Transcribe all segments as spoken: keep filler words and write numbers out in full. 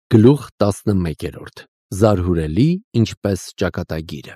Գլուխ տասնմեկերորդ Զարհուրելի ինչպես ճակատագիրը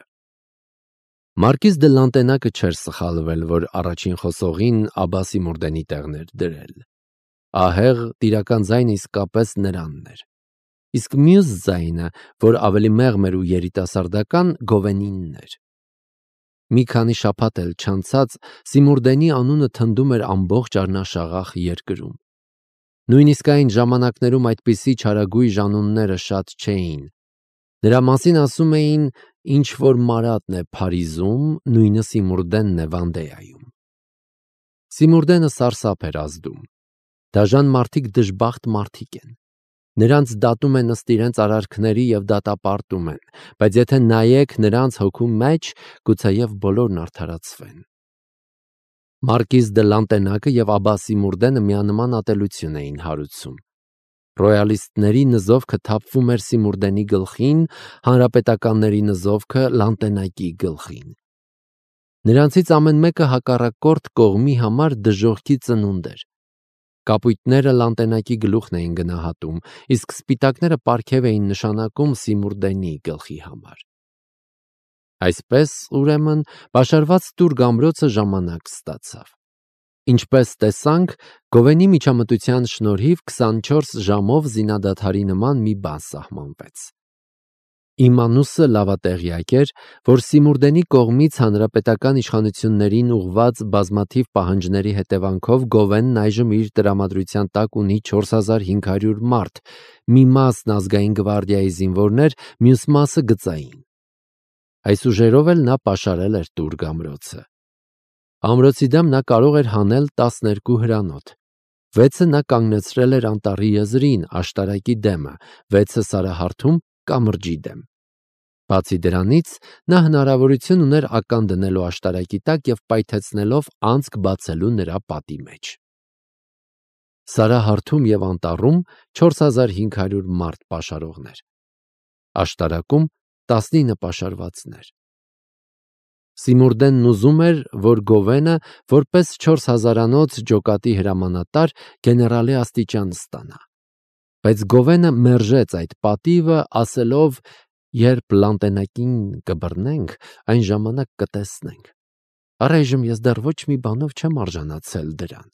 Մարկիս դե Լանտենակը չէր սխալվել, որ առաջին խոսողին Աբասի Մուրդենի տեղն էր դրել։ Ահեղ տիրական ձայնը իսկապես նրանն էր։ Իսկ մյուս ձայնը, որ ավելի մեղմ էր ու երիտասարդական, Գովենինն էր։ Մի քանի շաբաթ էլ չանցած Սիմուրդենի անունը թնդում էր ամբողջ առնաշաղախ երկրում։ Նույնիսկ այն ժամանակներում այդպիսի չարագույժ անունները շատ չէին։ Նրա մասին ասում էին, ինչ որ Մարատն է Փարիզում, նույնը Սիմուրդենն է Վանդեայում։ Սիմուրդենը սարսափ էր ազդում։ Դաժան մարդիկ դժբախտ մարդիկ են։ Նրանց դատում են ըստ իրենց արարքների և դատապարտում են, բայց եթե նայեք նրանց հոգու մեջ, գուցեև բոլորն արդարացվեն։ Մարկիս դե Լանտենակը և Աբասի Մուրդենը միանման ատելություն էին հարուցում։ Ռոյալիստների նզովքը թափվում էր Սիմուրդենի գլխին, հանրապետականների նզովքը Լանտենակի գլխին։ Նրանցից ամեն մեկը հակառակորդ կողմի համար դժոխքի ծնունդ էր։ Կապույտները Լանտենակի գլուխն էին գնահատում, իսկ սպիտակները պարգև էին նշանակում Սիմուրդենի գլխի համար։ Այսպես, ուրեմն, պաշարված տուրք ամրոցը ժամանակ ստացավ։ Ինչպես տեսանք, Գովենի միջամտության շնորհիվ քսանչորս ժամով զինադադարի նման մի բան սահմանվեց։ Իմ անուսը լավատեղյակ էր, որ Սիմուրդենի կողմից հանրապետական իշխանություններին ուղղված բազմաթիվ պահանջների հետևանքով Գովենն այժմ իր տրամադրության տակ ունի չորս հազար հինգ հարյուր մարդ, մի մասն ազգային գվարդիայի զինվորներ, մյուս մասը գծային։ Այս ուժերով էլ նա պաշարել էր տուրք ամրոցը։ Ամրոցի դեմ նա կարող էր հանել տասներկու հրանոթ։ Վեցը նա կանգնեցրել էր անտառի եզրին, աշտարակի դեմը, վեցը սարահարթում կամրջի դեմ։ Բացի դրանից, նա հնարավորություն ուներ ական դնելու աշտարակի տակ և պայթեցնելով անցք բացելու նրա պատի մեջ։ Սարահարթում և անտառում չորս հազար հինգ հարյուր մարդ պաշարողներ։ Աշտարակում տասնինը պաշարվածներ։ Սիմուրդենն ուզում էր, որ Գովենը, որպես չորս հազարանոց ջոկատի հրամանատար, գեներալի աստիճան ստանա։ Բայց Գովենը մերժեց այդ պատիվը, ասելով. «Երբ Լանտենակին կբռնենք, այն ժամանակ կտեսնենք։ Առայժմ ես դեռ ոչ մի բանով չեմ արժանացել դրան»։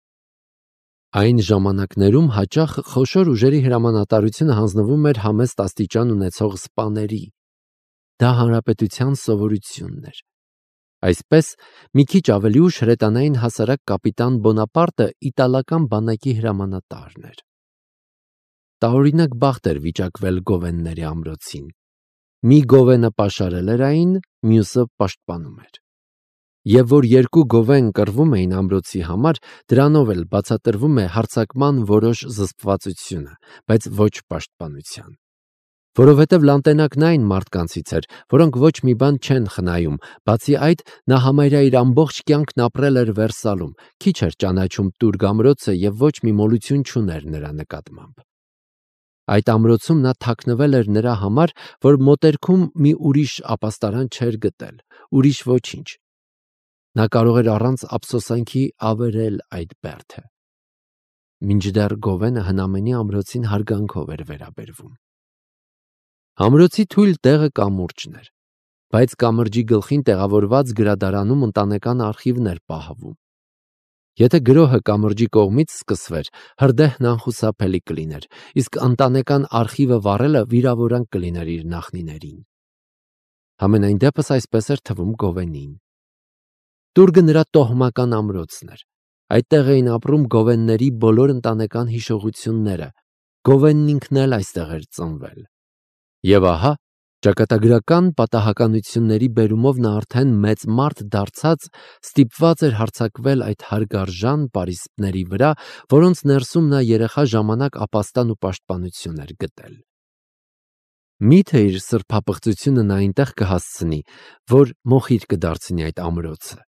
Այն ժամանակներում հաճախ խոշոր ուժերի հրամանատարությունը հանձնվում էր համեստ աստիճան ունեցող սպաների։ Դա հանրապետության սովորությունն էր։ Այսպես, մի քիչ ավելի ուշ հրետանային հասարակ կապիտան Բոնապարտը իտալական բանակի հրամանատարն էր։ Տարօրինակ բախտ էր վիճակվել Գովենների ամրոցին։ Մի Գովենը պաշարել էր այն, մյուսը պաշտպանում էր։ Եվ որ երկու Գովեն կռվում էին ամրոցի համար, դրանով էլ բացատրվում է հարձակման որոշ զսպվածությունը, բայց ոչ պաշտպանության։ Որովհետև Լանտենակն այն մարդկանցից էր, որոնք ոչ մի բան չեն խնայում, բացի այդ, նա համարյա իր ամբողջ կյանքն ապրել էր Վերսալում, քիչ էր ճանաչում տուրք ամրոցը և ոչ մի մոլություն չուներ նրա նկատմամբ։ Այդ ամրոցում նա թաքնվել էր նրա համար, որ մոտերքում մի ուրիշ ապաստարան չէր գտել, ուրիշ ոչինչ։ Նա կարող էր առանց ափսոսանքի ավերել այդ բերդը։ Մինչդեռ Գովենը հնամենի ամրոցին հարգանքով էր վերաբերվում։ Ամրոցի թույլ տեղը կամուրջն էր, բայց կամրջի գլխին տեղավորված գրադարանում ընտանեկան արխիվներ պահվում։ Եթե գրոհը կամրջի կողմից սկսվեր, հրդեհն անխուսափելի կլիներ, իսկ ընտանեկան արխիվը վառելը վիրավորանք կլիներ իր նախնիներին։ Համենայն դեպս այսպես էր թվում Գովենին։ Տուրգը նրա տոհմական ամրոցն էր։ Այդտեղ էին ապրում Գովենների բոլոր ընտանեկան հիշողությունները։ Գովենն ինքն էլ այստեղ էր ծնվել։ Եվ ահա, ճակատագրական պատահականությունների բերումով նա արդեն մեծ մարդ դարձած ստիպված էր հարձակվել այդ հարգարժան պարիսպների վրա, որոնց ներսում նա երեխա ժամանակ ապաստան ու պաշտպանություն էր գտել։ Միթե իր սրբապղծությունը նա այնտեղ կհասցնի, որ մոխիր կդարձնի այդ ամրոցը։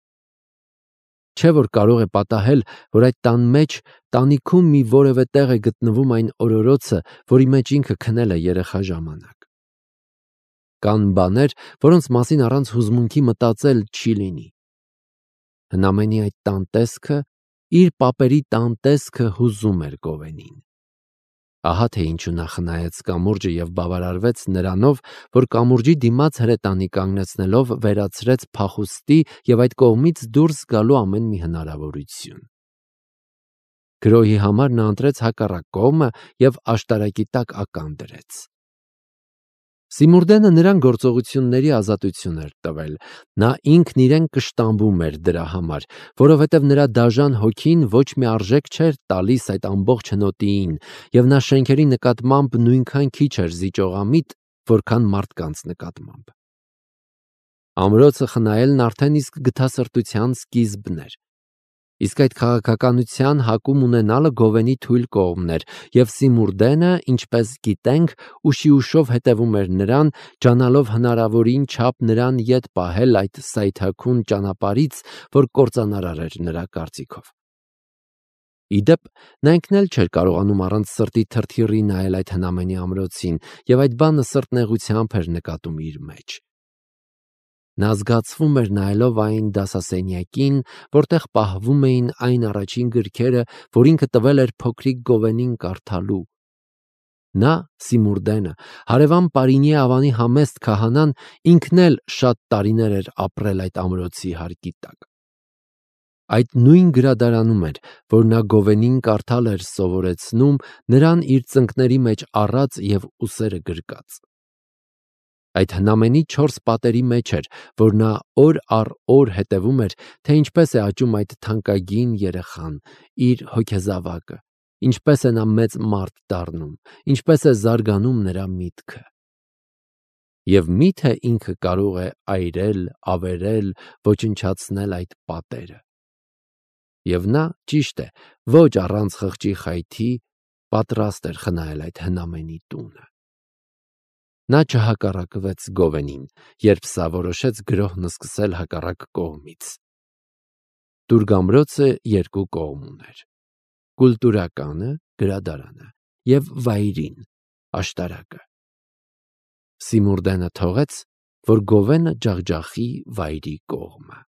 Չէ՞ որ կարող է պատահել, որ այդ տան մեջ, տանիքում մի որևէ տեղ է գտնվում այն օրորոցը, որի մեջ ինքը քնել է երեխա ժամանակ։ Կան բաներ, որոնց մասին առանց հուզմունքի մտածել չի լինի։ Հնամենի այդ տան տեսքը, իր պապերի տան տեսքը հուզում էր Գովենին։ Ահա թե ինչու նա խնայեց կամուրջը և բավարարվեց նրանով, որ կամուրջի դիմաց հրետանի կանգնեցնելով վերացրեց փախուստի և այդ կողմից դուրս գալու ամեն մի հնարավորություն։ Գրոհի համար նա ընտրեց հակառակ կողմը և աշտարակի տակ ական դրեց։ Սիմուրդենը նրան գործողությունների ազատություն էր տվել, նա ինքն իրեն կշտամբում էր դրա համար, որովհետև նրա դաժան հոգին ոչ մի արժեք չէր տալիս այդ ամբողջ հնոտիին, և նա շենքերի նկատմամբ նույնքան քիչ էր զիջողամիտ, որքան մարդկանց նկատմամբ։ Ամրոցը խնայելն արդեն իսկ գթասրտության սկիզբն էր։ Իսկ այդ քաղաքականության հակում ունենալը Գովենի թույլ կողմն էր, և Սիմուրդենը, ինչպես գիտենք, ուշի ուշով հետևում էր նրան, ջանալով հնարավորին չափ նրան ետ պահել այդ սայթաքուն ճանապարհից, որ կործանարար էր նրա կարծիքով։ Ի դեպ, նա ինքն էլ չէր կարողանում առանց սրտի թրթիռի նայել այդ հնամենի ամրոցին, և այդ բանը սրտնեղությամբ էր նկատում իր մեջ։ Նա զգացվում էր նայելով այն դասասենյակին, որտեղ պահվում էին այն առաջին գրքերը, որ ինքը տվել էր փոքրիկ Գովենին կարդալու։ Նա, Սիմուրդենը, հարևան Պարինի ավանի համեստ քահանան, ինքն էլ շատ տարիներ էր ապրել այդ ամրոցի հարկի տակ։ Այդ նույն գրադարանում էր, որ նա Գովենին կարդալ էր սովորեցնում, նրան իր ծնկների մեջ առած և ուսերը գրկած։ Այդ հնամենի չորս պատերի մեջ էր, որ նա օր առ օր հետևում էր, թե ինչպես է աճում այդ թանկագին երեխան, իր հոգեզավակը, ինչպես է նա մեծ մարդ դառնում, ինչպես է զարգանում նրա միտքը։ Եվ մի՞թե ինքը կարող է այրել, ավերել, ոչնչացնել այդ պատերը։ Եվ նա, ճիշտ է, ոչ առանց խղճի խայթի, պատրաստ էր խնայել այդ հնամենի տունը։ Նա չհակառակվեց Գովենին, երբ սա որոշեց գրոհն սկսել հակառակ կողմից։ Տուրգամրոցը երկու կողմ ուներ՝ կուլտուրականը, գրադարանը, և վայրին, աշտարակը։ Սիմուրդենը թողեց, որ Գովենը ջախջախի վայրի կողմը։